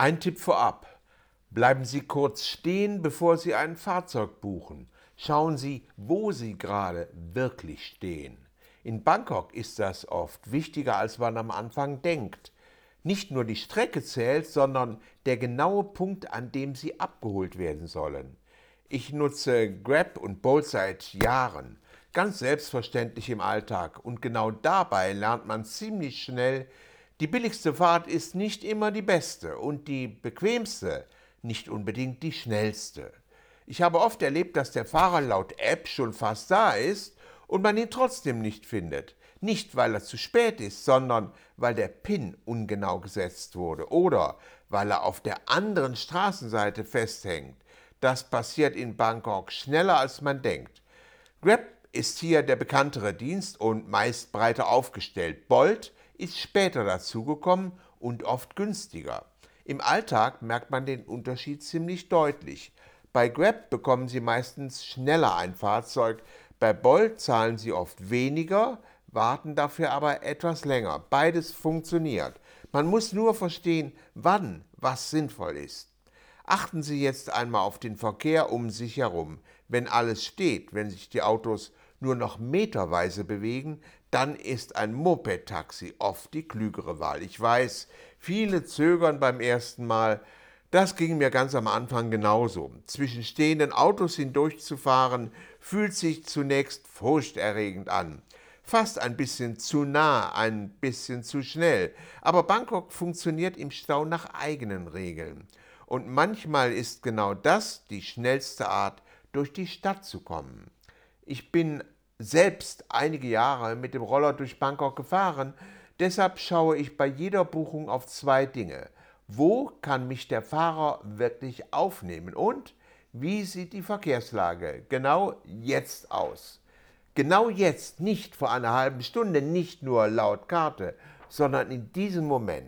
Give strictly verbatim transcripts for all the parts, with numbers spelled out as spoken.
Ein Tipp vorab: Bleiben Sie kurz stehen, bevor Sie ein Fahrzeug buchen. Schauen Sie, wo Sie gerade wirklich stehen. In Bangkok ist das oft wichtiger, als man am Anfang denkt. Nicht nur die Strecke zählt, sondern der genaue Punkt, an dem Sie abgeholt werden sollen. Ich nutze Grab und Bolt seit Jahren, ganz selbstverständlich im Alltag, und genau dabei lernt man ziemlich schnell: Die billigste Fahrt ist nicht immer die beste und die bequemste nicht unbedingt die schnellste. Ich habe oft erlebt, dass der Fahrer laut App schon fast da ist und man ihn trotzdem nicht findet. Nicht, weil er zu spät ist, sondern weil der PIN ungenau gesetzt wurde oder weil er auf der anderen Straßenseite festhängt. Das passiert in Bangkok schneller, als man denkt. Grab ist hier der bekanntere Dienst und meist breiter aufgestellt. Bolt ist später dazugekommen und oft günstiger. Im Alltag merkt man den Unterschied ziemlich deutlich. Bei Grab bekommen Sie meistens schneller ein Fahrzeug, bei Bolt zahlen Sie oft weniger, warten dafür aber etwas länger. Beides funktioniert. Man muss nur verstehen, wann was sinnvoll ist. Achten Sie jetzt einmal auf den Verkehr um sich herum. Wenn alles steht, wenn sich die Autos nur noch meterweise bewegen, dann ist ein Moped-Taxi oft die klügere Wahl. Ich weiß, viele zögern beim ersten Mal. Das ging mir ganz am Anfang genauso. Zwischen stehenden Autos hindurchzufahren, fühlt sich zunächst furchterregend an. Fast ein bisschen zu nah, ein bisschen zu schnell. Aber Bangkok funktioniert im Stau nach eigenen Regeln. Und manchmal ist genau das die schnellste Art, durch die Stadt zu kommen. Ich bin selbst einige Jahre mit dem Roller durch Bangkok gefahren, deshalb schaue ich bei jeder Buchung auf zwei Dinge: Wo kann mich der Fahrer wirklich aufnehmen und wie sieht die Verkehrslage genau jetzt aus? Genau jetzt, nicht vor einer halben Stunde, nicht nur laut Karte, sondern in diesem Moment.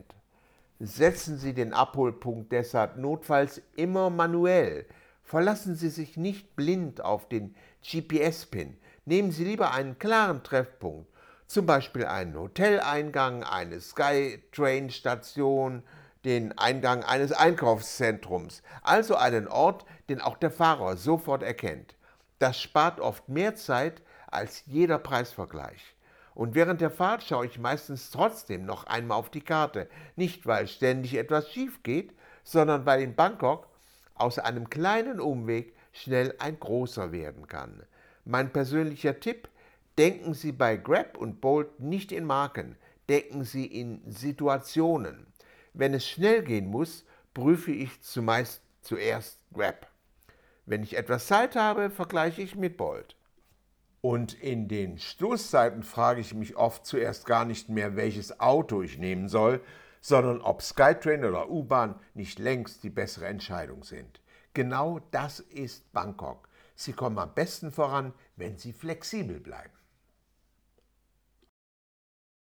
Setzen Sie den Abholpunkt deshalb notfalls immer manuell. Verlassen Sie sich nicht blind auf den G P S-Pin. Nehmen Sie lieber einen klaren Treffpunkt, zum Beispiel einen Hoteleingang, eine Skytrain-Station, den Eingang eines Einkaufszentrums, also einen Ort, den auch der Fahrer sofort erkennt. Das spart oft mehr Zeit als jeder Preisvergleich. Und während der Fahrt schaue ich meistens trotzdem noch einmal auf die Karte. Nicht, weil ständig etwas schief geht, sondern weil in Bangkok aus einem kleinen Umweg schnell ein großer werden kann. Mein persönlicher Tipp: Denken Sie bei Grab und Bolt nicht in Marken, denken Sie in Situationen. Wenn es schnell gehen muss, prüfe ich zumeist zuerst Grab. Wenn ich etwas Zeit habe, vergleiche ich mit Bolt. Und in den Stoßzeiten frage ich mich oft zuerst gar nicht mehr, welches Auto ich nehmen soll, sondern ob Skytrain oder U-Bahn nicht längst die bessere Entscheidung sind. Genau das ist Bangkok. Sie kommen am besten voran, wenn Sie flexibel bleiben.